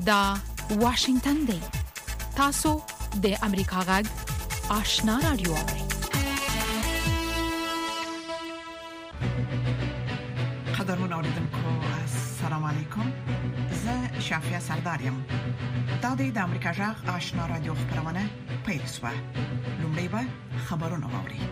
دا واشنگتن دی. تاسو د امریکا غږ آشنا رادیو اورئ. قدرمن اوریدونکو السلام علیکم. زه شافیا سردارم. دا د امریکا غږ آشنا رادیو خبرونه پیل شوه. لومړی به خبرونه واوري.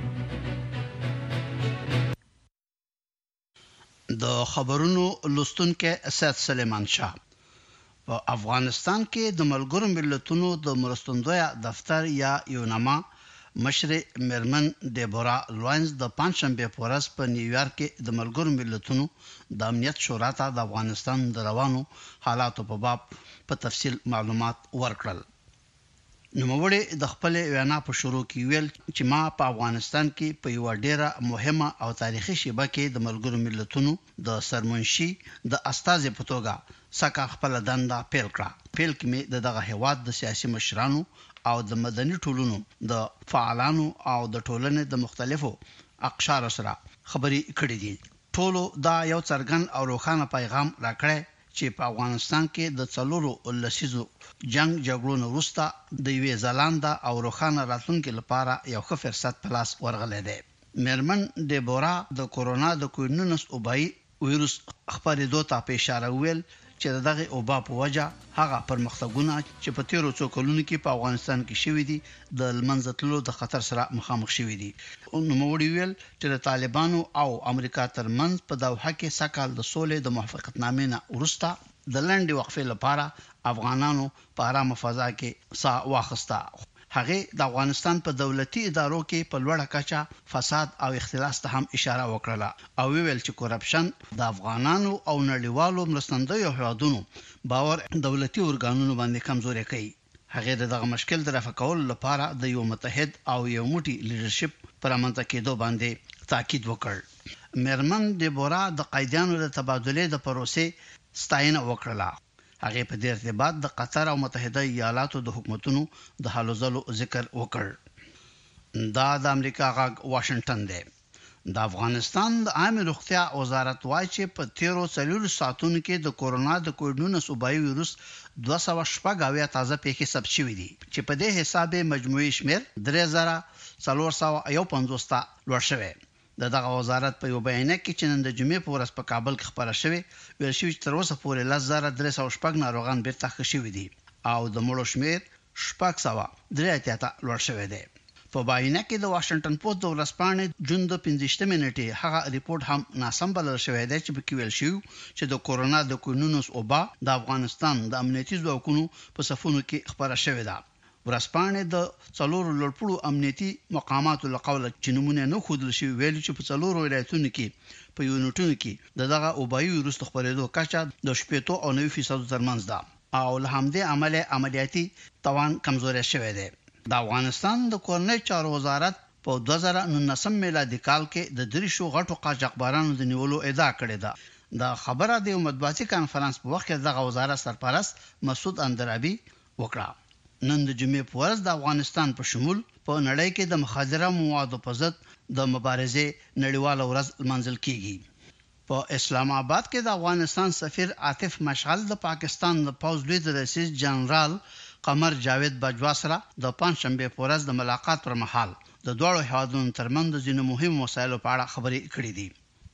د خبرونو لوستونکو اسد سلیمان شاه. په افغانستان کې د ملګرو ملتونو د مرستندوی دفتر یا یوناما مشر مرمن دیبورا لوینز د پنځشنبه په ورځ په نیویارک کې د ملګرو ملتونو د امنیت شورا ته د افغانستان د روانو حالاتو په باب په تفصیل معلومات ورکړل. نوموړي د خپل وینا په شروع کې ویل چې ما په افغانستان کې په یو ډیره مهمه او تاریخي شیبه کې د ملګرو ملتونو د سرمنشي د استاذ په توګه سکه خپل دنده پیل کړه. پیل کې مې دغه هیواد د سیاسي مشرانو او د مدني ټولنو د فعالانو او د ټولنې د مختلفو اقشار سره خبرې کړې دي. ټولو دا یو څرګند او روښانه پیغام راکړی چې په افغانستان کې د څلورو لسیزو جګړو وروسته د یوې ځلانده او روښانه راتلونکي لپاره یو ښه فرصت په لاس ورغلی دی. مرمن دیبورا د کورونا د کووډ-19 وبایي وایروس خپرېدو ته په اشاره ویل چې دغه وبا په وجه هغه پرمختګونه چې په تیرو څو کلونو کې په افغانستان کې شوي دي د لمنځتلو د خطر سره مخامخ شوي دي. نوموړي ویل چې د طالبانو او امریکا ترمنځ په دوحه کې سکهال د سولې د موافقتنامې نه وروسته د لنډې وقفې لپاره افغانانو په آرامه فضا کې ساه واخیسته. هغه د افغانستان په دولتي ادارو کې په لوړه کچه فساد او اختلاس ته هم اشاره وکړه او ویل چې کرپشن د افغانانو او نړیوالو مرستندویو هیوادونو باور دولتي ارګانونو باندې کمزوري کوي. هغه دغه مشکل د رفع کولو لپاره د یو متحد او یو موټی لیدرشپ پر امنځ کېدو باندې تاکید وکړ. مرمن دیبورا د قیدیانو د تبادله د پروسې ستاینه وکړه. هغه په دې ارتباط د قطر او متحده ایالاتو د حکومتونو د حالو ځلو ذکر وکړ. دا د امریکا غږ واشنگټن دی. د افغانستان د عامه روغتیا وزارت وايي چې په 13 ساعتونو کې د کورونا د کووډ-19 وبایي وایروس 280 تازه پیښې ثبت شوې دي چې په دې حساب مجموعي شمیر 3451 لوړ شوی. دغه وزارت په یو بیان کې چې نن د جمعې په ورځ په کابل کې خبره شوې ویل شوی چې تر اوسه پورې 10306 ناروغان بیرته ښه شوي دي او د مړو شمیر 683 لوړ شوی دی. په بیان کې د واشنگټن پوسټ د ورځپاڼې جون د 15 منټې هغه ریپورت هم ناسم بلل شوی دی چې په کې ویل شوی چې د کورونا د کووډ-19 وبا د افغانستان د امنیتي ځواکونو په صفونو کې خبره شوې ده. ورځپاڼې د څلورو لوړپوړو امنیتي مقاماتو له قوله چې نمونه نه ښودل شوي ویل چې په څلورو ولایتونو کې په یونټونو کې دغه وبایي وایروس خپرېدو کچه د 80 او 90% ترمنځ ده او له همدې عمله عملیاتي توان کمزوري شوی دی. د افغانستان د کورنۍ چارو وزارت په 2019 میلادي کال کې د دریشو غټو قاچاقبرانو د نیولو ادعا کړې ده. دا خبره د یو مطبوعاتي کانفرنس په وخت کې دغه وزارت سرپرست مسعود اندرابي وکړه. نن د جمعې په ورځ د افغانستان په شمول په نړۍ کې د مخدره موادو په ضد د مبارزې نړیواله ورځ منځل کیږي. په اسلام آباد کې د افغانستان سفیر عاطف مشعل د پاکستان د پوځ لوی رئیس جنرال قمر جاوید باجوا سره د پنځشنبه په ورځ د ملاقات پر مهال د دوه هیوادونو ترمنځ د ځینو مهمو مسایلو په اړه خبرې کړې دي.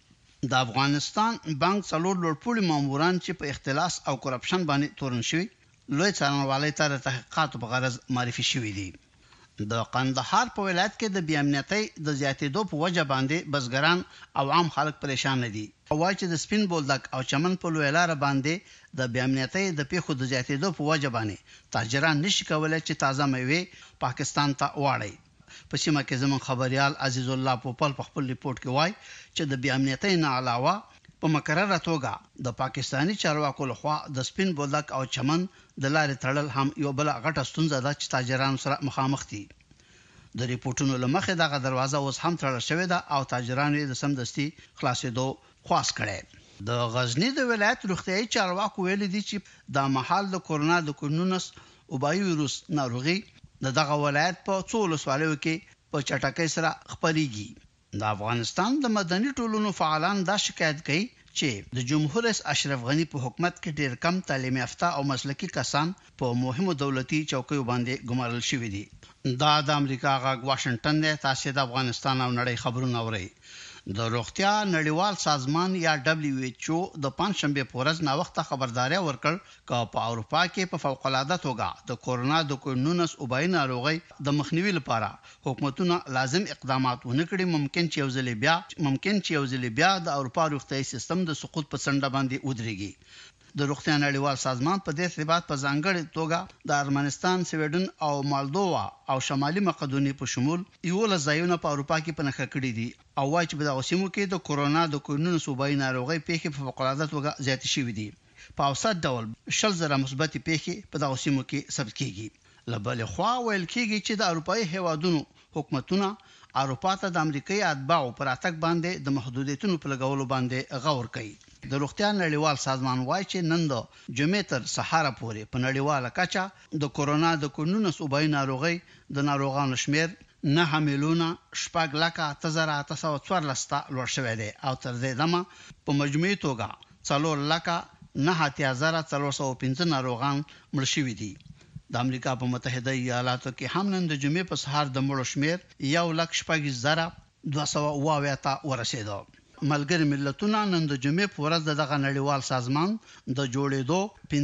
د افغانستان بانک څلور لوړپوړي ماموران چې په اختلاس او کرپشن باندې تورن شوي لوی څارنوالۍ ته د تحقیقاتو په غرض معرفي شوي دي. د قندهار په ولایت کې د بیامنیتۍ د زیاتېدو په وجه باندې بزګران او عام خلک پریشان دي. وايي چې د سپین بولدک او چمن په لوی لار باندې د بیامنیتۍ د پیښو د زیاتېدو په وجه باندې تاجران نشي کولای چې تازه میوه پاکستان ته واړي. په سیمه کې زمون خبريال عزیز الله پوپل په خپل ریپورت کې وایي چې د بیامنیتۍ نه علاوه په مقرره توګه د پاکستانی چارواکو لخوا د سپین بولدک او چمن د لارې تړل هم یو بل غټه ستونزه ده چې تاجران سره مخامخ دي. د ریپورتونو لمخې دغه دروازه اوس هم تړل شوې ده او تاجران یې د سمدستي خلاصېدو خواست کړي. د غزنی د ولایت روغتیايي چارواکو ویل دي چې د محل د کورونا د کووډ-19 وبایي وایروس ناروغي دغه ولایت په 14 سوالو کې په چټکۍ سره خپرېږي. د افغانستان د مدني ټولنو فعالان دا شکایت کوي چې د جمهور رئیس اشرف غنی په حکومت کې ډېر کم تعلیم یافته او مسلکي کسان په مهمو دولتي چوکیو باندې ګمارل شوی دي. دا د امریکا غاګ واشنگټن دی. تاسو د افغانستان او نړۍ خبرونه اورئ. د روغتیا نړیوال سازمان یا WHO د پنځشنبه په ورځ نا وخت خبرداري ورکړ چې په اروپا کې په فوق العاده توګه د کورونا د کوډ-19 وبای ناروغي د مخنیوي لپاره حکومتونه لازم اقدامات ونکړي. ممکن چې یو ځل بیا د اروپا روغتیايي سیستم د سقوط په څنډه باندې ودرېږي. د روغتیا نړیوال سازمان په دې ثبات په ځانګړي توګه د ارمنستان، سویډن او مالدووا او شمالي مقدونیې په شمول یو لزایونه په اروپا کې پنهخه کړي دي او وايي چې په دغه سیمو کې د کورونا د کوډ-19 وبای ناروغي پیښې په فوق العاده توګه زیاتې شوې دي. په اوسط ډول 10,000 مثبت پیښې په دغه سیمو کې ثبت کیږي. لبل خو ویل کیږي چې د اروپאי هیوادونو حکومتونه اروپا ته د امریکایي اتباعو پر اتک باندې د محدودیتونو په لګولو باندې غور کوي. د روغتیا نړیوال سازمان وايي چې نن د جمعې تر سهار پورې په نړیواله کچه د کورونا د کوډ-19 وبای ناروغي د ناروغانو شمیر 9 میلیونه 8,814 لوړ شوی دی او تر دې دمه په مجموعي توګه 4,09,415 ناروغان مړ شوي دي. د امریکا په متحده ایالاتو کې هم نن د جمعې په سهار د مړو شمیر 1,02,200 ته ورسېدو. ملګری ملتونه نن د جمعې په ورځ دغه نړیوال سازمان د جوړېدو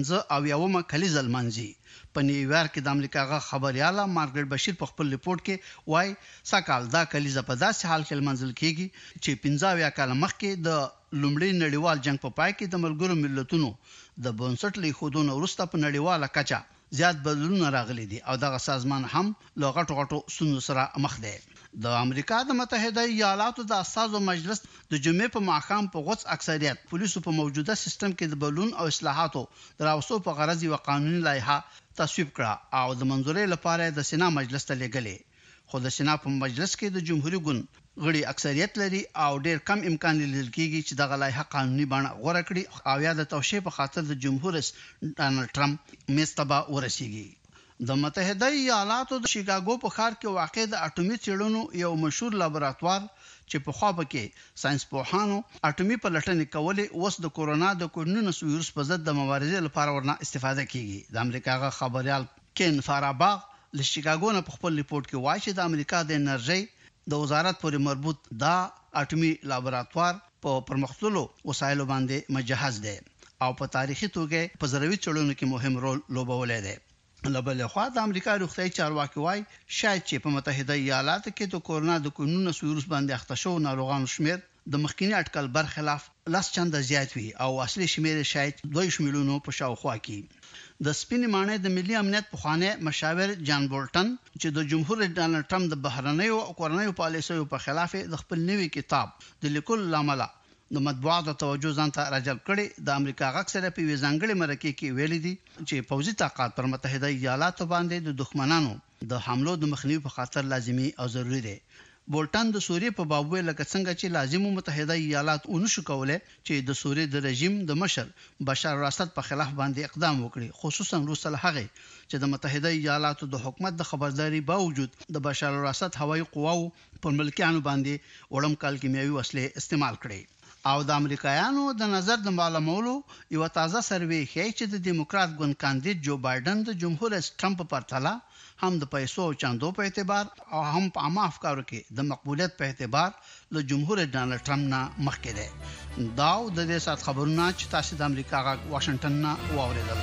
15 کلیزه لمانځي. په نیویارک کې د امریکا غا خبرياله مارګریټ بشیر په خپل ریپورت کې وایي سکهال دا کلیزه په داسې حال کې لمانځل کیږي چې 15 کال مخکې د لومړي نړیوال جنگ په پای کې د ملګرو ملتونو د بنسټ لیکودونو وروسته په نړیواله کچه زیات بدلون راغلي دي او دغه سازمان هم له غټو ستونزو سره مخ دی. د امریکا د متحده ایالاتو د اساسو مجلس د جمعې په ماښام په غوڅ اکثریت پولیسو په موجوده سیستم کې د بدلون او اصلاحاتو دراوسو په غرض یو قانوني لایحه تصویب کړه او د منځوري لپاره د سنا مجلس ته لېږلې. خو د سنا په مجلس کې د جمهوریت ګوند غړي اکثریت لري او ډېر کم امکان لیدل کېږي چې دغه لایحه قانوني بڼه غوړه کړي او یا د توشیح په خاطر د جمهور رئیس ډانلډ ټرمپ مستبا ورسیږي. د متحده ایالاتو د شیکاګو په ښار کې واقع د اټومي څېړنو یو مشهور لابراتوار چې په خوا کې ساينس پوهانو اټومي پلټنې کولې اوس د کورونا د کوډ-19 وایروس په ضد د مبارزې لپاره ورنه استفاده کیږي. د امریکا غا خبريال کین فاراباغ له شیکاګو نه په خپل ریپورت کې وایي چې د امریکا د انرژي د وزارت پورې مربوط دا اټومي لابراتوار په پرمختللو وسایلو باندې مجهز دی او په تاریخي توګه په زروي چړونو کې مهم رول لوبولی دی. لبل خو د امریکا روغتیايي چارواکي وايي شاید چې په متحده ایالاتو کې د کورونا د کوډ-19 وایروس باندې اخته شو ناروغانو شمیر د مخکینی اټکل برخلاف لاس چنده زیات وي او اصلي شمیر شاید 2 میلیونو په شاوخوا کې. د سپینې مانې د ملي امنیت پخوانی مشاور جان بولټن چې د جمهور رئیس ډانلډ ټرمپ د بهرنیو او کورنیو پالیسیو په خلاف د خپل نوي کتاب د لیکل لامل د مطبوعاتو توجه ځان ته راجلب کړي. د امریکا غږ سره په ځانګړي مرکه کې ویلي دي چې پوځي طاقت پر متحده ایالاتو باندې د دښمنانو د حملو د مخنیوي په خاطر لازمي او ضروری دی. بولټن د سوریې په باب ویل لکه څنګه چې لازمو متحده ایالات اونشو کوله چې د سوریې د رژیم د مشر بشار الاسد په خلاف باندې اقدام وکړي، خصوصا وروسته له هغه چې د متحده ایالاتو د حکومت د خبرداري باوجود د بشار الاسد هوایي قواو پر ملکیانو باندې وړم کال کیمیاوي وسلې استعمال کړي. او د امریکایانو د نظر د معلومولو یو تازه سروې ښیي چې د دیموکرات ګوند کاندید جو بایدن د جمهور رئیس ټرمپ په پرتله هم د پیسو او چاندو په اعتبار او هم په عامه افکارو کې د مقبولیت په اعتبار له جمهور رئیس ډانلډ ټرمپ نه مخکې دی. دا د دې سات خبرونه چې تاسو د امریکا غا واشنگټن نه واوریدل.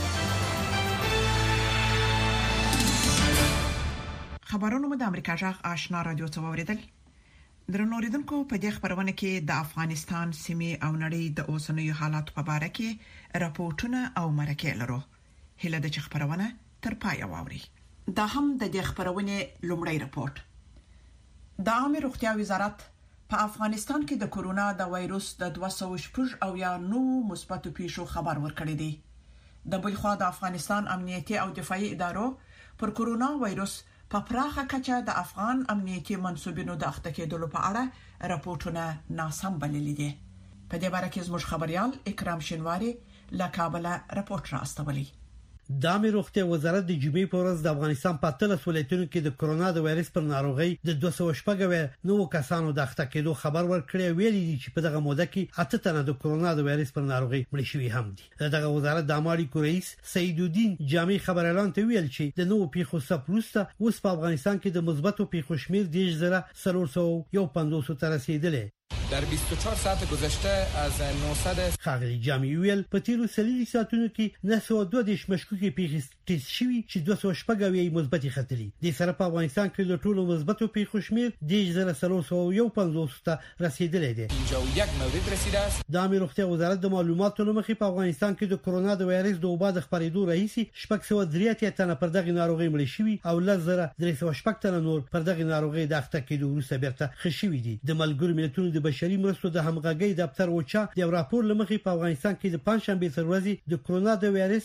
خبرونه مو د امریکا غا آشنا رادیو څخه واوریدل. درنو اوریدونکو په دې خبرونه کې د افغانستان سیمې او نړۍ د اوسنیو حالاتو په اړه کې راپورټونه او مرکې لرو. هله د خبرونه تر پای واوري. دا هم د دې خبرونه لومړی راپورټ. د عامه روغتیا وزارت په افغانستان کې د کورونا د وایروس د 209 مثبت پیښو خبر ورکړی دی. د بل خوا د افغانستان امنیتي او دفاعي ادارو پر کورونا وایروس په پراخه کچه د افغان امنیتي منسوبینو د اخته کېدلو په اړه راپورټونه ناسم بللي دي. په دې اړه کې زموږ خبريال اکرام شینواری له کابل راپورټ راستولی. د عامه روغتیا وزارت د جمعې په ورځ د افغانستان په 13 ولایتونو کې د کرونا د وایرس پر ناروغي د 209 کسانو د اخته کېدو خبر ورکړی ویلي دي چې په دغه موده کې 8 تنه د کرونا د وایرس پر ناروغي مړ شوي هم دي. دغه وزارت د عامه رئیس سعیدالدین جامع خبر اعلان ته ویل چې د نوو پیښو سپروسته اوس په افغانستان کې د مثبتو پیښو شمیر 10,450 ته رسیدلی. در 24 ساعت گذشته از 900 خاغلی جامعی ویل په تیرو 30 ساعتونو کې 902 مشکوکې پیښې ټیسټ شوي چې 214 مثبتې ختلي. د سره په افغانستان کې د ټولو مثبتو پیښو شمیر 10,450 ته رسیدلی دی. 51 مورد رسیده است. د عامه روغتیا وزارت د معلوماتو لمخې په افغانستان کې د کرونا د وایرس د وبا د خپرېدو رئیسي 603 تنه پر دغه ناروغي مړ شوي او 1300 تنه نور پر دغه ناروغي د اخته کېدو وروسته بیرته ښه شوي دي. د ملګرو ملتونو د بشري مرستو د همغږۍ دفتر اوچا د راپور لمخې په افغانستان کې د پنځشنبه تر ورځې د کرونا د وایرس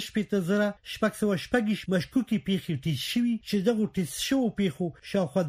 8,600 مشکوکې پیښې ټیسټ شوي چې دغه ټیسټ شوو پیښو شاوخوا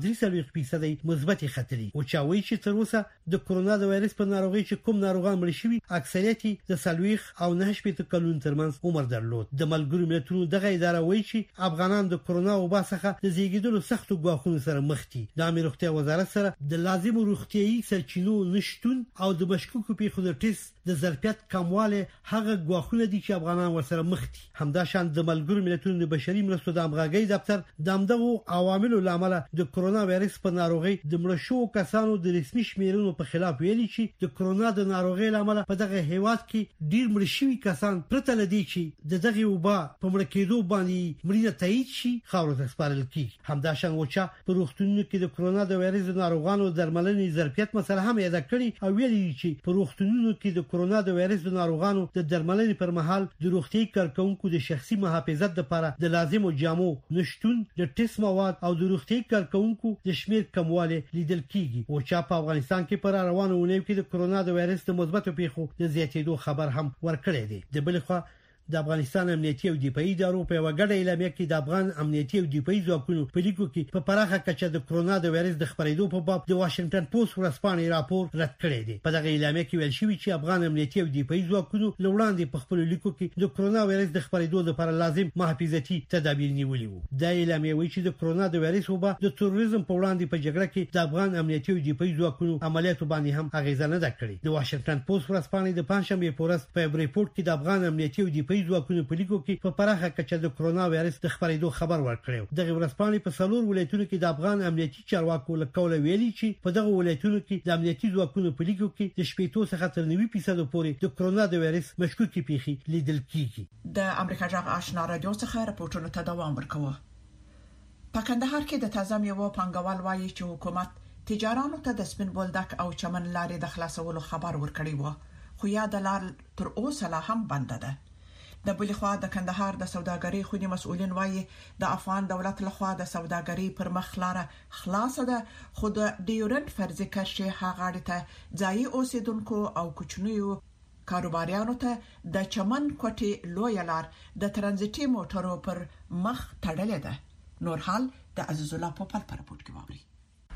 3% مثبت ختلي. اوچا وایي چې تر اوسه د کرونا د وایرس په ناروغي چې کوم ناروغان مړ شوي اکثریت د 40 او 90 کلونو ترمنځ عمر درلود. د ملګرو ملتونو دغه اداره وایي چې افغانان د کرونا وبا څخه د زیږیدلو سختو ګواښونو سره مخ دي. د عامه روغتیا وزارت سره د لازم روغتيایي سرچینو نشټون او د مشکوکو پیښو د ټیسټ د ظرفیت کمواله هغه ګواښونه دي چې افغانان ورسره مخ دي. همدا شان د ملګرو ملتونو د بشري مرستو د همغږۍ دفتر د همدغه عواملو لامل د کرونا وایرس په ناروغي د مړ شوو کسانو د رسمي شمیرونو په خلاف ویلي چې د کرونا د ناروغي لامل په دغه هیواد کې ډیر مړ شوي کسان پرته لدی چې دغه وبا په مړ کېدو باندې مړینه تایید شي خاورو ته سپارل کیږي. همدا شان وچا په روغتونونو کې د کرونا د وایرس د ناروغانو درملنې ظرفیت مسله هم یاد کړي او ویلي چې په روغتونونو کې د کرونا د وایرس د ناروغانو د درملنې پر مهال د روغتي کارکونکو د شخصي محافظت لپاره د لازمو جامو نشټون د ټیسټ مواد او د روغتي کارکونکو د شمیر کمواله لیدل کیږي. او چې په افغانستان کې پر روانو ونیو کې د کرونا د وایرس د مثبتو پیښو د زیاتېدو خبر هم ورکړی دی. د بل خوا د افغانستان امنیتي او دفاعي ادارو په وګړه اعلامیه کې د افغان امنیتي او دفاعي ځواکونو په لیکو کې په پراخه کچه د کرونا د وایرس د خپرېدو په باب د واشنگټن پوسټ ورځپاڼې راپور رد کړی دی. په دغه اعلامیه کې ویل شوی چې افغان امنیتي او دفاعي ځواکونو لوړاندې په خپل لیکو کې د کرونا وایرس د خپرېدو لپاره لازم محافظتي تدابیر نیولي وو. د اعلامیه وایي چې د کرونا د وایرس وبا د تروریزم په وړاندې په جګړه کې د افغان امنیتي او دفاعي ځواکونو عملیاتو باندې هم اغیزه نه ده کړې. د واشنگټن پوسټ ورځپاڼې د پنځشنبه په ورځ په ریپورت کې د افغان امنیتي او دفاعي ځواکونو په کې په پراخه کچه د کرونا وایرس د خپرېدو خبر ورکړی. دغه ورځپاڼې په 4 ولایتونو کې د افغان امنیتي چارواکو له قوله ویلي چې په دغه ولایتونو کې د امنیتي ځواکونو په لیکو کې د 80 څخه تر 90% پورې د کرونا د وایرس مشکوکې پیښې لیدل کیږي. د امریکا جغ آشنا رادیو څخه راپورټونه ته دوام ورکوه. په کندهار کې د تازه میوه پنګوال وایي چې حکومت تجارانو ته د سپین بولدک او چمن لارې د خلاصولو خبر ورکړی و خو یا د لار تر اوسه لا هم بند ده. د بل خوا د کندهار د سوداګرۍ خونی مسؤلین وایي د افغان دولت لخوا د سوداګرۍ پر مخ لاره خلاص ده خو د ډیورنت فرضي کرښې هغاړه ته ځای اوسیدونکو او کوچنیو کاروباریانو ته د چمن کوټي لوی لار د ترانزیتي موټرو پر مخ تړلې ده. نور حال د عزیز الله پوپل پر رپورت کې ووري.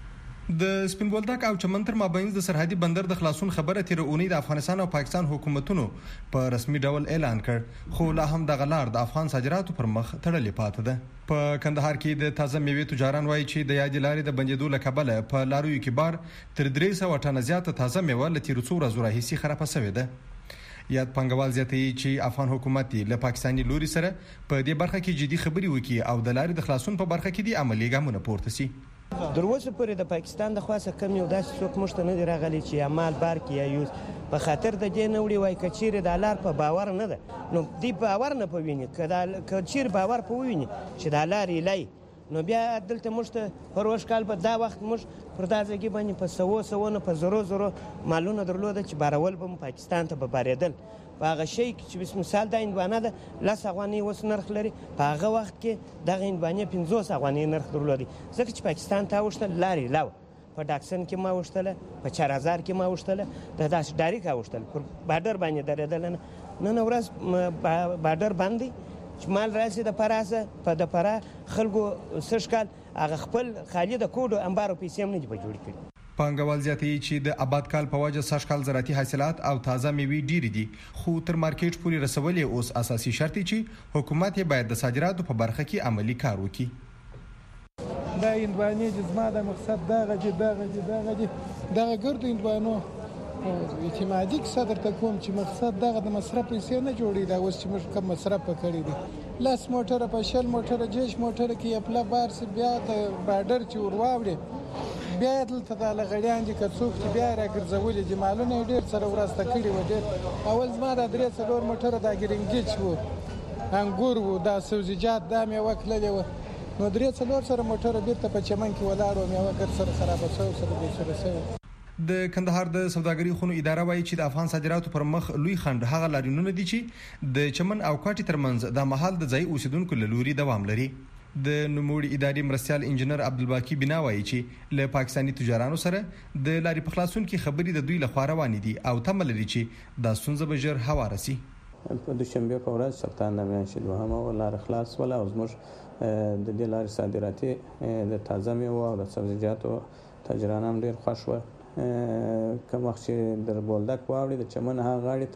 د سپین بولدک او چمن تر مابین د سرحدي بندر د خلاصون خبره تیر اونۍ د افغانستان او پاکستان حکومتونو په رسمي ډول اعلان کړ خو لا هم د غلار د افغان صادراتو پر مخ تړلې پاتې ده. په کندهار کې د تازه میوې تجاران وایي چې د یاد لارې د بندیدو لکبله په لارویو کې بار تر 300 ټنه زیاته تازه میوه له تیر څو ورځې راهیسې خرابه شوې ده. یاد پنګوال زیاتوي چې افغان حکومت له پاکستاني لوري سره په دې برخه کې جدي خبري وکړي او د لارې د خلاصون په برخه کې د عملي ګامونه پورته شي. دروازه پورې د پاکستان د خاصه کم یو داسې څوک مشته نه دی راغلی چې عمل بار کې یا یوز په خاطر د دې نوړي وای کچیر د لار په باور نه ده نو دی باور نه پویني کچیر باور پویني چې د لار لای نو بیا دلته مشته پروش کال په دا وخت مش پر دازګي باندې په سو نه په زرو مالونه درلوده چې بارول به پاکستان ته به باریدل په هغه شی چې بس مثال د انبانه ده لاس افغاني وس نرخ لري په هغه وخت کې د انبانه 50 افغاني نرخ درلودي ځکه چې پاکستان ته وشتل لاري لاو په ډاکسن کې ما وشتله په 4000 کې ما وشتله د داس ډاری کا وشتل پر بارډر باندې درېدل نه ورځ بارډر باندې مال راسي د پراسه په د پرا خلکو سشکال هغه خپل خالي د کوډو انبارو پیسې هم نه جوړ کړي. پانګوال زیاتوي چې د آباد کال په وجه سږکال زراعتي حاصلات او تازه میوې ډېرې دي، خو تر مارکیټ پورې رسول یې اوس اساسي شرط چې حکومت یې باید د صادراتو په برخه کې عملی کار وکړي. دا هندوانې چې زما د مقصد دغه ګردو هندوانو اعتمادي صدر ته کوم چې مقصد دغه د مصرف پیسې نه جوړي. دا اوس چې موږ کوم مصرف کړی دي 10 موټره په 60 موټره جيش موټره کې خپل بار سي بیا ته بارډر چې ورواوړي بیا دلته د لغړیان دي که څوک چې بیا راګرځولي دي مالونه ډېر سره ورسته کړي و. ډېر اول زما د 3 موټره د ګرینګیچ وو انګور وو دا سبزیجات دا مې وکړلې و نو 3 سره موټره بیرته په چمن کې ولاړ و مې وکړ سره خراب شو سره به سره. د کندهار د سوداګرۍ خونو اداره وایي چې د افغان صادراتو پر مخ لوی خنډ هغه لارینونه دي چې د چمن او کوټي ترمنځ د محل د ځای اوسیدونکو له لوري دوام لري. د نوموړي اداري مرستيال انجنیر عبدالباقي بنا وایي چې له پاکستاني تجارانو سره د لاري په خلاصون کې خبرې د دوی له خوا روانې دي او تمه لري چې د ستونزه به ژر هواره شي. په دوشنبه په ورځ سلطان د میاشتې دوهمه لار خلاص ولا او زموږ د دې لارې صادراتي د تازه میوه او د سبزیجاتو تاجرانان ډېر خوښ وو. کوم وخت چې در بولدک واوړي د چمن هغه غاړې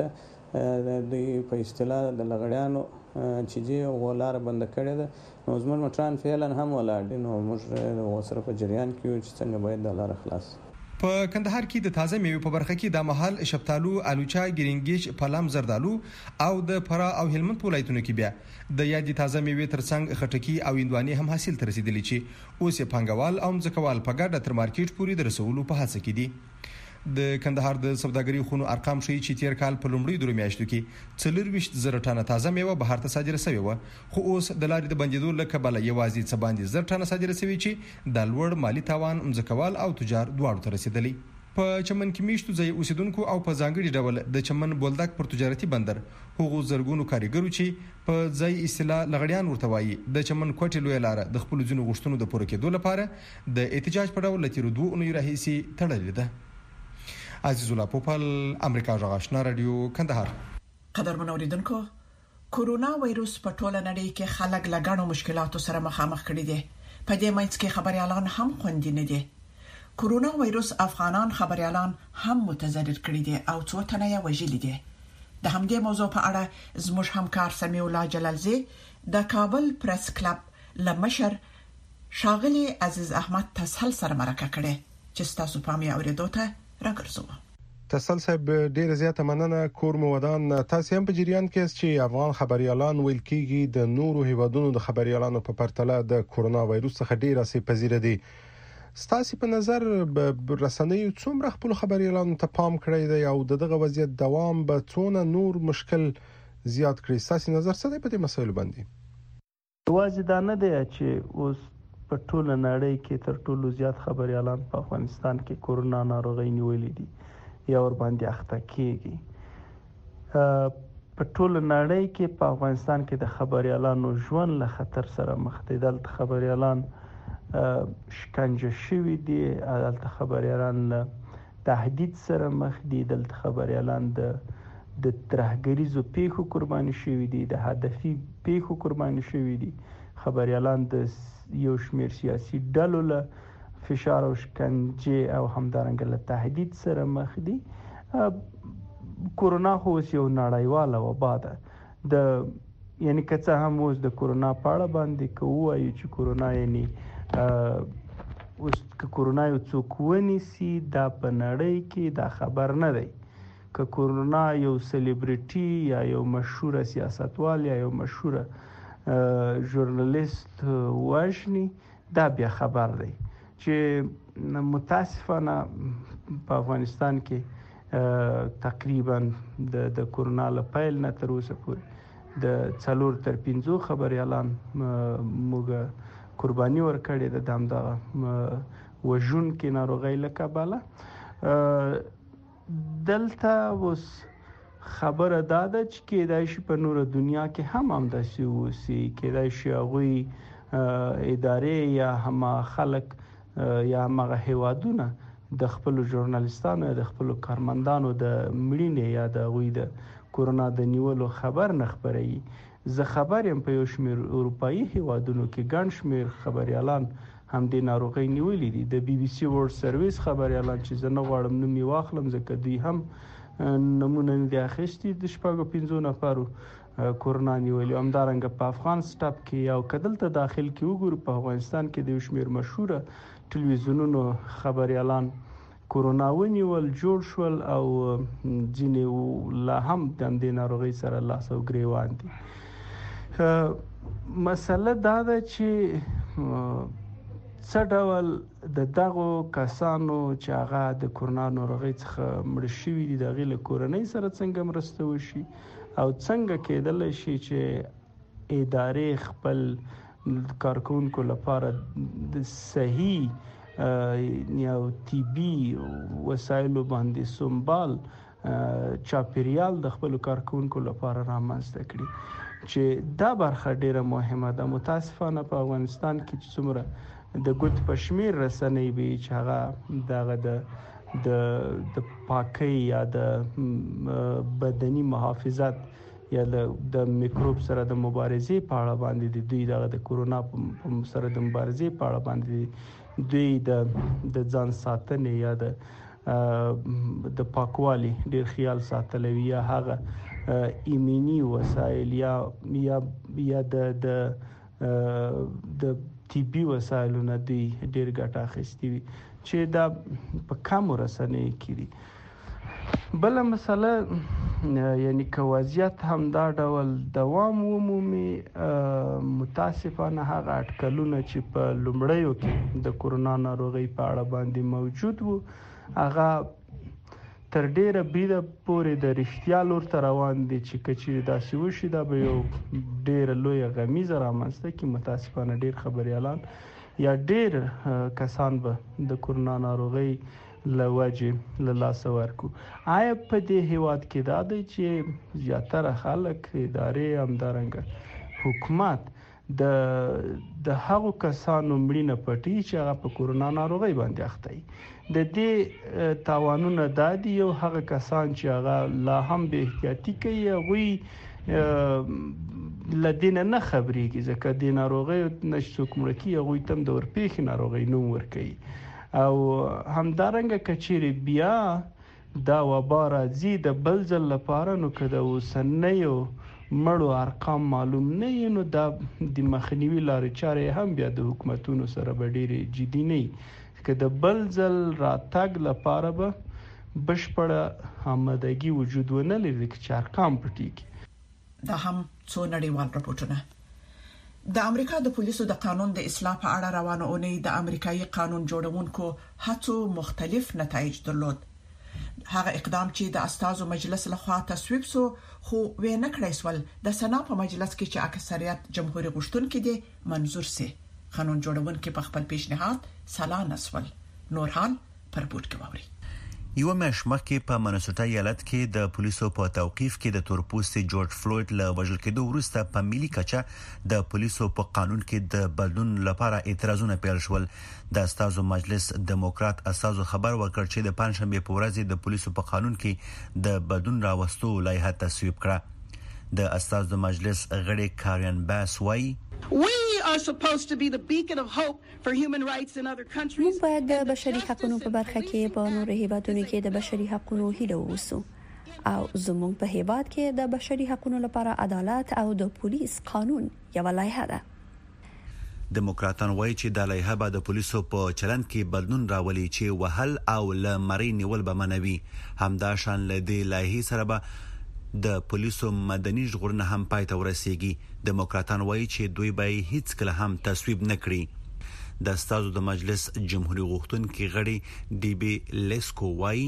ته دوی په اصطلاح د لغړیانو چې جی غولار بند کړي ده نو زموږ موټران فعلا هم ولاړ دي نو موږ سره په جریان کې چې څنګه باید د لار خلاص. په کندهار کې د تازه میوې په برخه کې د محل شفتالو، الوچا، ګرینګیچ، پلم، زردالو او د فرا او هلمند ولایتونو کې بیا د یادې تازه میوې ترڅنګ خټکی او هندوانې هم حاصل تر رسیدلی چې اوس یې پانګوال او ځمکوال په ګډه تر مارکیټ پورې د رسولو په هڅه کې دي. د کندهار د سوداګرۍ خونو ارقام ښیي چې تیر کال په لومړۍ درو میاشتو کې 24,000 ټنه تازه میوه بهر ته صادره شوې و، خو اوس د لارې د بندیدو له کبله یوازې څه باندې 1000 ټنه صادره شوې چې د لوړ مالی تاوان ځمکوال او تجار دواړو ته رسیدلی. په چمن کې میشتو ځای اوسیدونکو او په ځانګړي ډول د چمن بولدک پر تجارتي بندر هغو زرګونو کاریګرو چې په ځای اصطلاح لغړیان ورته وایي د چمن کوټې لوی لار د خپل ځینو غوښتنو د پوره کېدو لپاره د احتجاج په ډول لتیرو 2 اونۍ راهیسې تړلې ده. عزیز الله پوپل، امریکا جغ آشنا رادیو، کندهار. قدرمن اوریدونکو، کورونا وایروس په ټوله نړۍ کې خلک له ګڼو مشکلاتو سره مخامخ کړي دي. په دې منځ کې خبريالان هم خوندي نه دي. کورونا وایروس افغانان خبريالان هم متضرر کړي دي او څو تنه یې وژلي دي. د همدې موضوع په اړه زموږ همکار سمیع الله جلالزی د کابل پریس کلب لمشر شاغلی عزیز احمد تسهل سره مرکه کړي چې تاسو پامي اوریدو ته راګرځو. تسل صاحب ډیر زیاته مننه. کور مو ودان. تاسو هم په جریان کې چې افغان خبريالان ویل کېږي د نورو هیوادونو د خبريالانو په پرتله د کورونا وایروس څخه ډیر اسې پذیر دي. ستاسو په نظر رسنیو څومره خپل خبريالانو ته پام کړی دی او دغه وضعیت دوام به څونه نور مشکل زیات کړي؟ ستاسو نظر څه دی په دې مسایلو باندې؟ واځي دا نه دی چې اوس په ټوله نړۍ کې تر ټولو زیات خبريالان په افغانستان کې کورونا ناروغي نیولې دي یا ور باندې اخته کېږي. په ټوله نړۍ کې په افغانستان کې د خبريالانو ژوند له خطر سره مخ دي. دلته خبريالان شکنجه شوي دي، دلته خبريالان له تهدید سره مخ دي، دلته خبريالان د ترهګریزو پیښو قرباني شوي دي، د هدفي پیښو قرباني شوي دي. خبريالان د یو شمیر سیاسي ډلو له فشار او شکنجه او همدارنګه له تهدید سره مخ دي. کورونا خو یو نړیواله وبا ده. یعنی که څه هم اوس د کورونا په اړه باندې کوو چې کورونا یعنی اوس که کورونا یو څوک ونیسي دا په نړۍ کې دا خبر نه دی. که کورونا یو سلیبریټي یا یو مشهور سیاستوال یا یو مشهور ژورنالیست وژني دا بیا خبر دی. چې متاسفانه په افغانستان کې تقریبا د کورونا له پیل نه تر اوسه پورې د 4 تر 5 خبريالان موږ قرباني ورکړې ده د همدغه وژونکې ناروغۍ له کبله. دلته اوس خبره دا ده چې کېدای شي په نوره دنیا کې هم همداسې وسي. کېدای شي هغوی ادارې یا هم خلک یا هغه هیوادونه د خپل ژورنالیستانو یا د خپل کارمندانو د مړینې یا د هغوی د کورونا د نیولو خبر نه خبروي. زه خبر یم په یو شمیر اروپایي هیوادونو کې ګڼ شمیر خبريالان هم د ناروغي نیولې دي. د بي بي سي ورلد سرویس خبريالان چې زه نه غواړم نوم یې واخلم ځکه دوی هم نمونه دي اخیستي د 5 نفرو کورونا نیولې. همدارنګه په افغان سټاپ کې او کدل ته داخل کې وګورو په افغانستان کې د شمیر مشهور ټلویزیونونو خبريالان کورونا ونیول جوړ شول او ځینې لا هم د دې ناروغي سره لاس او ګریوان دي. مسله دا ده چې څه ډول د دغو کسانو چې هغه د کورونا ناروغي څخه مړ شوي دي د هغې له کورنۍ سره څنګه مرسته وشي او څنګه کېدلی شي چې ادارې خپل کارکونکو لپاره د صحیح یا طبي وسایلو باندې سنبال چاپیریال د خپل کارکونکو لپاره رامنځته کړي چې دا برخه ډیره مهمه ده. متاسفانه په افغانستان کې چې څومره د ګوت پشمیر رسنۍ به چې هغه دغه د پاکۍ یا د بدني محافظت یا د میکروب سره د مبارزې په اړه باندې دوی د کورونا سره د مبارزې په اړه باندې دوی د ځان ساتنې یا د پاکوالي ډیر خیال ساتلوي یا هغه ایمني وسایل یا د طبي وسایلو نه دوی ډیر ګټه اخیستي وي چې دا په کمو رسنیو کې دي. بل مسله یعنی که وضعیت هم دا ډول دوام ومومي متاسفانه هغه اټکلونه چې په لومړیو کې د کورونا ناروغۍ په اړه باندې موجود وو هغه تر ډیره بریده پورې د رښتیا لور ته روان دي چې کچې داسې وشي دا به یو ډیره لویه غمیزه رامنځته کړي. متاسفانه ډیر خبريالان یا ډیر کسان به د کورونا ناروغۍ له وجې له لاسه ورکو. آیا په دې هیواد کې دا دی چې زیاتره خلک ادارې همدارنګه حکومت د هغو کسانو مړینه پټي چې هغه په کورونا ناروغۍ باندې اخته دي؟ د دې تاوانونه دا دي یو هغه کسان چې هغه لا هم به احتیاطي کوي هغوی له دې نه خبرېږي ځکه د ناروغۍ نه څوک مړه کېږي هغوی ته هم د ورپېښې ناروغۍ نوم ورکوي او همدارنګه کچېرې بیا دا وبا راځي د بل ځل لپاره نو که د اوسنیو مړو ارقام معلوم نه وي نو دا د مخنیوي لارې چارې هم بیا د حکومتونو سره به ډېرې جدي نه وي که د بل ځل راتګ لپاره به بشپړه آمادګي وجود ونه لري چې ارقام پټېږي. دا هم څو نړیوال راپورټونه. د امریکا د پولیسو د قانون د اصلاح په اړه روانه اونۍ د امریکایي قانون جوړونکو هڅو مختلف نتایج درلود. هغه اقدام چې د استازو مجلس لخوا تصویب شو خو وینه کړی سول د سنا په مجلس کې چې اکثریت جمهوریت غوښتونکو دي منظور سي. قانون جوړونکو په خپل پیشنهاد سالانه سول. نور حال پر بوت کوي. یو میاشت مخکې په منیسوټا ایالت کې د پولیسو په توقیف کې د تورپوستي جورج فلوید له وژل کېدو وروسته په ملي کچه د پولیسو په قانون کې د بدلون لپاره اعتراضونه پیل شول. د استازو مجلس دموکرات استازو خبر ورکړ چې د پنځشنبه په ورځ د پولیسو په قانون کې د بدلون راوستو لایحه تصویب کړه. د استازو مجلس غړي کارین باس وايي We are supposed to be the beacon of hope for human rights in other countries. موږ باید د بشري حقوقو په برخه کې په نورو هیوادونو کې د بشري حقوقو هیله ووسو او زموږ په هیواد کې د بشري حقوقو لپاره عدالت او د پولیس قانون یو لایحه ده. دموکراتان وایي چې د لایحه به د پولیسو په چلند کې بدلون راولي چې وهل او لمري نیول به منوي. همدا شان له دې لایحې سره به د پولیسو مدني ژغورنه هم پای ته ورسیږي. دموکراتان وایي چې دوی به هیڅ کله هم تصویب نکړي. د استازو د مجلس جمهوریت غوښتونکي غړي ډي بي لیسکو وایي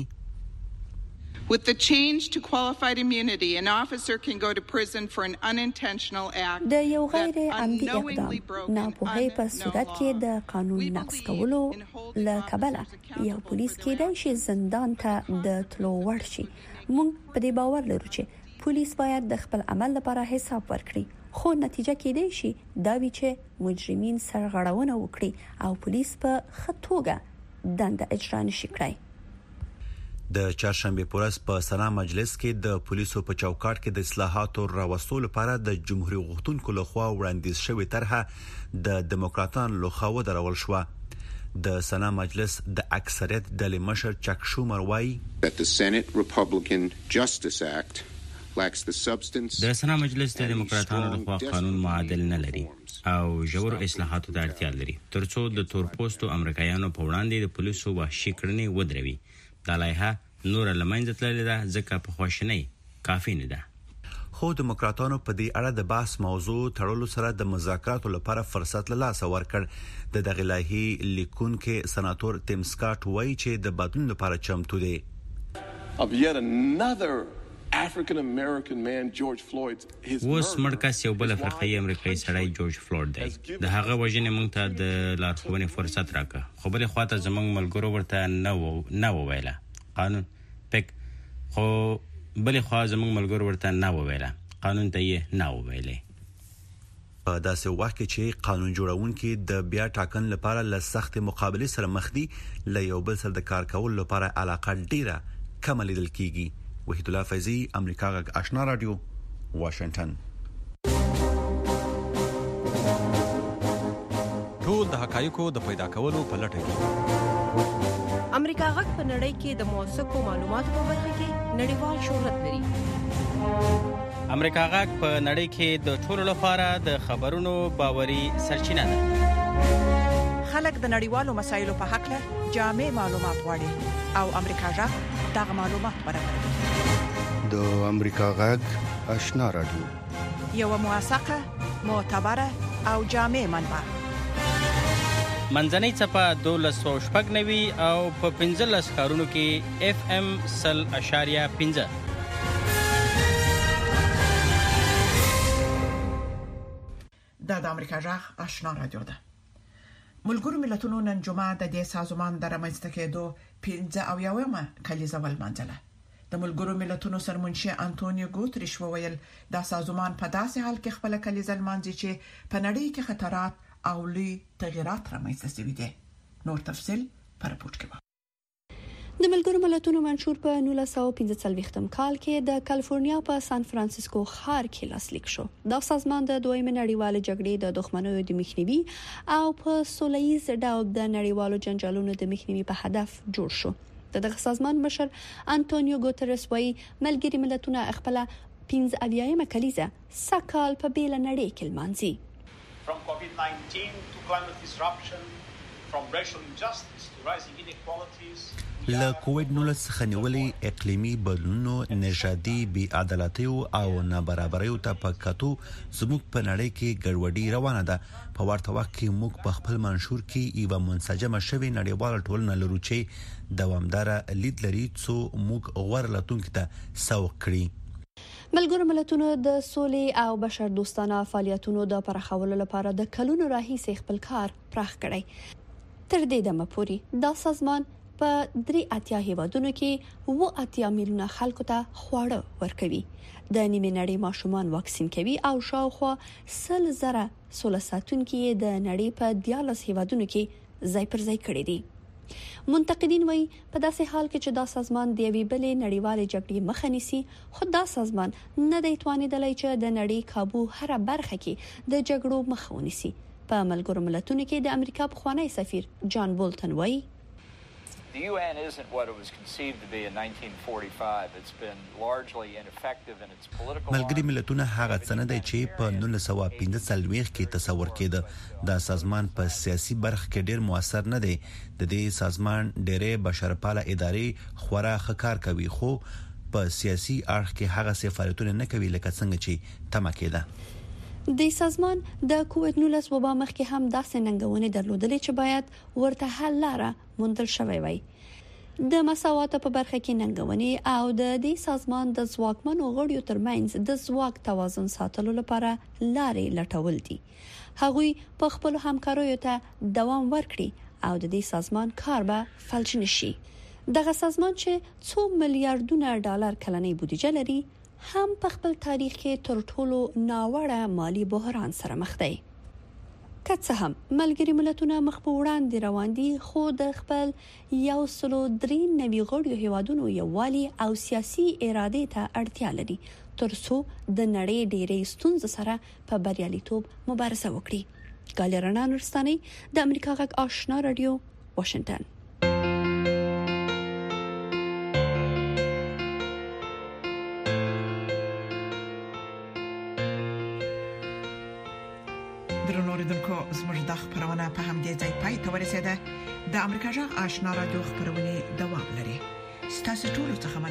With the change to qualified immunity, an officer can go to prison for an unintentional act. د یو غیر عمدي اقدام ناپوهۍ په صورت کې د قانون نقض کولو له کبله یو پولیس کېدای شي زندان ته د تلو وړ شي. موږ په دې باور لرو چې پولیس باید د خپل عمل لپاره حساب ورکړي خو نتیجه کېدای شي دا وي چې مجرمین سرغړونه وکړي او پولیس په ښه توګه دنده اجرا نشي کړای. د چهارشنبه په ورځ په سنا مجلس کې د پولیسو په چوکاټ کې د اصلاحاتو راوستلو لپاره د جمهوریت غوښتونکو لخوا وړاندیز شوې طرحه د دیموکراتانو لخوا ودرول شو. د سنا مجلس د اکثریت ډلې مشر چک شومر وایي that the Senate Republican Justice Act lacks the substance. د سنا مجلس د دیموکراتانو لخوا قانون معادل نه لري او ژور اصلاحاتو ته اړتیا لري ترڅو د تورپوستو امریکایانو په وړاندې د پولیسو وحشي کړنې ودروي. دا لایحه نور لمنځه تللې ده ځکه په خواشنۍ کافي نه ده. خو دیموکراتانو په دې اړه د بحث موضوع تړلو سره د مذاکراتو لپاره فرصت له لاسه ورکړ. د دغه لایحې لیکونکو سناتور تیم سکاټ وایي چې د بدلون لپاره چمتو دي. Of yet another African American man, George Floyd. اوس مرکز یو بل افریقایي امریکایي سړی جورج فلوید دی. د هغه وژنې موږ ته د لارښوونې فرصت راکړ. خو بلې خواته زموږ ملګرو ورته نه وویله قانون پک خو بلې خوا زموږ ملګرو ورته نه وویله قانون ته یې نه وویلې. په داسې وخت کې چې قانون جوړونکي د بیا ټاکن لپاره له سخت مقابله سره مخ دي له یو بل سره د کار کول لپاره علاقه ډیره کم لیدل کیږي. وحید الله فیضی، امریکا غږ آشنا رادیو، واشنگټن. ټول د حقایقو د پیدا کولو په لټه کې. امریکا غږ په نړۍ کې د موثقو معلوماتو په برخه کې نړیوال شهرت لري. امریکا غږ په نړۍ کې د ټولو لپاره د خبرونو باوري سرچینه ده. خلک د نړیوالو مسایلو په حق له جامع معلومات غواړي او امریکا غږ دغه معلومات برابروي. د امریکا غږ آشنا رادیو، یو موثقه، معتبره او جامع منبع. منځنۍ څپه 1290 او په 15 ښارونو کې FM 100.5. دا د امریکا غږ آشنا رادیو ده. ملګرو ملتونو نن جمعه د دې سازمان د رامنځته کېدو 15 کلیزه ولمانځله. د ملګرو ملتونو سرمنشي انټونیو ګوتریش وویل دا سازمان په داسې حال کې خپل کلیزه لمانځي چې په نړۍ کې خطرات او لوی تغیرات رامنځته شوي دي. نور تفصيل پر راپورټ کې. د ملګرو ملتونو منشور په 1945 کال کې د کالیفورنیا په سان فرانسیسکو ښار کې لاسلیک شو. دا سازمان د دویمه نړیوالې جګړې د دښمنیو د مخنیوي او په سولهییز ډول د نړیوالو جنجالونو د مخنیوي په هدف جوړ شو. دغه سازمان مشر انټونیو ګوتریس وايي ملګري ملتونه خپل 15 کلیزه سکهال په بیل نړۍ کې لمانځي. From COVID-19 to climate disruption, from racial injustice to rising inequalities. له کووډ-19 څخه نیولې اقلیمي بدلونونو، نژادي بې-عدالتۍ او نابرابریو ته په کتو زموږ په نړۍ کې ګډوډي روانه ده. په ورته وخت کې موږ په خپل منشور کې یو منسجمه شوی نړیواله ټولنه لرو چې دوامدار لید لري څو موږ غوړ لټونکو ته سوق کړي. ملګرو ملتونو د سولې او بشر دوستانه فعالیتونو د پراخولو لپاره د کلونو راهیسې خپل کار پراخ کړی. تر دې دمه پورې دا سازمان په 83 هیوادونو کې 80 میلیونه خلکو ته خواړه ورکوي. د نیمه نړۍ ماشومان واکسین کوي او شاوخوا 100,000 سوله ساتونکي د نړۍ په 14 هیوادونو کې ځای پر ځای کړي دي. منتقدین وایي په داسې حال کې چې دا سازمان د یوې بلې نړیوالې جګړې مخه نیسي، خو دا سازمان نه دی توانیدلی چې د نړۍ کابو هر برخه کې د جګړو مخه ونیسي. په ملګرو ملتونو کې د امریکا پخوانی سفیر جان بولټن وایي The UN isn't what it was conceived to be in 1945. It's been largely ineffective in its political. ملګري ملتونه هغه څه نه دی چې په 1945 کې تصور کېده. دا سازمان په سیاسي برخه کې ډېر موثر نه دی. د دې سازمان ډېرې بشرپاله ادارې خورا ښه کار کوي، خو په سیاسي اړخ کې هغه فعالیتونه نه کوي لکه څنګه چې تمه کېده. د سازمان د کووډ-19 وبا مخکې هم داسې ننګونې درلودلې چې باید ورته حل لاره موندل شوی وای. د مساوات په برخه کې ننګونې او د دې سازمان د ځواکمنو غړیو ترمنځ د ځواک توازن ساتلو لپاره لارې لټول دي. هغوی په خپل همکاریو ته دوام ورکړي او د دې سازمان کار به فلج نشي. دغه سازمان چې 2 میلیارډونه ډالر کلنۍ بودیجه لري هم په خپل تاریخ کې تر ټولو ناوړه مالی بحران سره مخ دی. که څه هم ملګری ملتونه مخ په وړاندې روان دي خو د خپل 193 غړو هیوادونو یووالي او سیاسي اراده ته اړتیا لري ترڅو د نړۍ ډېرې ستونزې سره په بریالیتوب مبارزه وکړي. ګالرنا نورستاني د امریکا غږ آشنا رادیو واشنگټن. درنوریدونکو زموږ د خبرونه په همدې ځای پای ته ورسیده. د امریکا غږ آشنا رادیو خبرونه دوام لري. ستاسو ټول څه